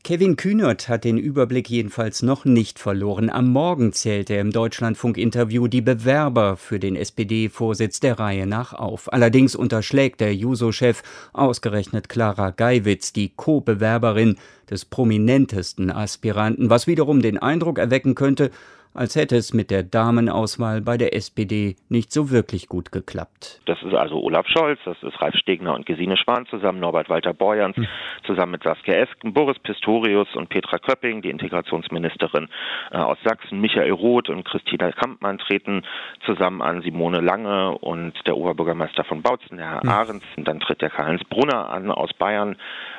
Kevin Kühnert hat den Überblick jedenfalls noch nicht verloren. Am Morgen zählt er im Deutschlandfunk-Interview die Bewerber für den SPD-Vorsitz der Reihe nach auf. Allerdings unterschlägt der Juso-Chef ausgerechnet Clara Geiwitz, die Co-Bewerberin des prominentesten Aspiranten, was wiederum den Eindruck erwecken könnte, als hätte es mit der Damenauswahl bei der SPD nicht so wirklich gut geklappt. Das ist also Olaf Scholz, das ist Ralf Stegner und Gesine Spahn zusammen, Norbert Walter-Borjans zusammen mit Saskia Esken, Boris Pistorius und Petra Köpping, die Integrationsministerin aus Sachsen, Michael Roth und Christina Kampmann treten zusammen an, Simone Lange und der Oberbürgermeister von Bautzen, der Herr Ahrens. Und dann tritt der Karl-Heinz Brunner an aus Bayern,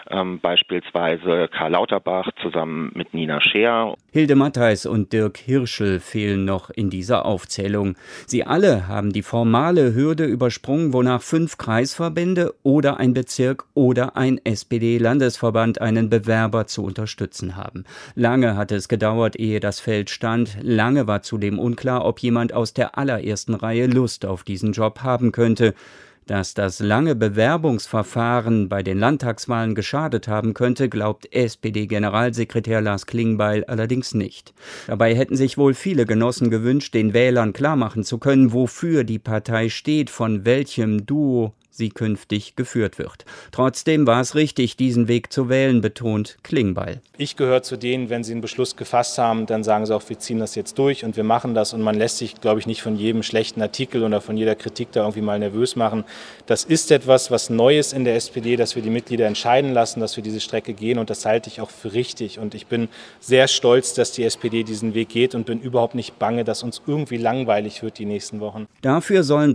beispielsweise Karl Lauterbach zusammen mit Nina Scheer. Hilde Mattheis und Dirk Hirschel fehlen noch in dieser Aufzählung. Sie alle haben die formale Hürde übersprungen, wonach 5 Kreisverbände oder ein Bezirk oder ein SPD-Landesverband einen Bewerber zu unterstützen haben. Lange hatte es gedauert, ehe das Feld stand. Lange war zudem unklar, ob jemand aus der allerersten Reihe Lust auf diesen Job haben könnte. Dass das lange Bewerbungsverfahren bei den Landtagswahlen geschadet haben könnte, glaubt SPD-Generalsekretär Lars Klingbeil allerdings nicht. Dabei hätten sich wohl viele Genossen gewünscht, den Wählern klarmachen zu können, wofür die Partei steht, von welchem Duo sie künftig geführt wird. Trotzdem war es richtig, diesen Weg zu wählen, betont Klingbeil. Ich gehöre zu denen, wenn sie einen Beschluss gefasst haben, dann sagen sie auch, wir ziehen das jetzt durch und wir machen das. Und man lässt sich, glaube ich, nicht von jedem schlechten Artikel oder von jeder Kritik da irgendwie mal nervös machen. Das ist etwas, was Neues in der SPD, dass wir die Mitglieder entscheiden lassen, dass wir diese Strecke gehen. Und das halte ich auch für richtig. Und ich bin sehr stolz, dass die SPD diesen Weg geht und bin überhaupt nicht bange, dass uns irgendwie langweilig wird die nächsten Wochen. Dafür sollen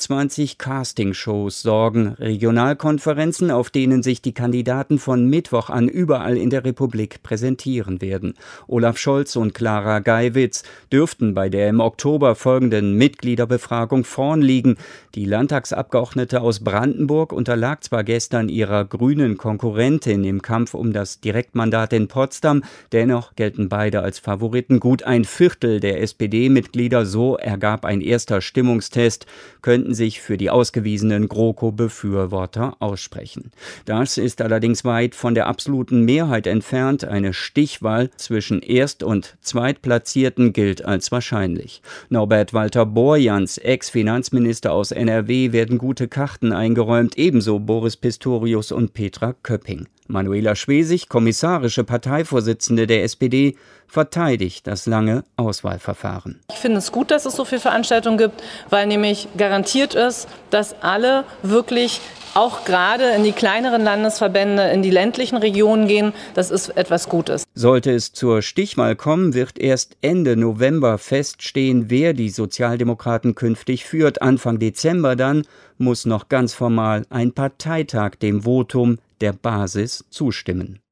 23 Castingshows sorgen, Regionalkonferenzen, auf denen sich die Kandidaten von Mittwoch an überall in der Republik präsentieren werden. Olaf Scholz und Clara Geiwitz dürften bei der im Oktober folgenden Mitgliederbefragung vorn liegen. Die Landtagsabgeordnete aus Brandenburg unterlag zwar gestern ihrer grünen Konkurrentin im Kampf um das Direktmandat in Potsdam, dennoch gelten beide als Favoriten. Gut ein Viertel der SPD-Mitglieder, so ergab ein erster Stimmungstest, könnten sich für die ausgewiesenen GroKo-Befürworter aussprechen. Das ist allerdings weit von der absoluten Mehrheit entfernt. Eine Stichwahl zwischen Erst- und Zweitplatzierten gilt als wahrscheinlich. Norbert Walter-Borjans, Ex-Finanzminister aus NRW, werden gute Karten eingeräumt, ebenso Boris Pistorius und Petra Köpping. Manuela Schwesig, kommissarische Parteivorsitzende der SPD, verteidigt das lange Auswahlverfahren. Ich finde es gut, dass es so viele Veranstaltungen gibt, weil nämlich garantiert ist, dass alle wirklich auch gerade in die kleineren Landesverbände, in die ländlichen Regionen gehen. Das ist etwas Gutes. Sollte es zur Stichwahl kommen, wird erst Ende November feststehen, wer die Sozialdemokraten künftig führt. Anfang Dezember dann muss noch ganz formal ein Parteitag dem Votum der Basis zustimmen.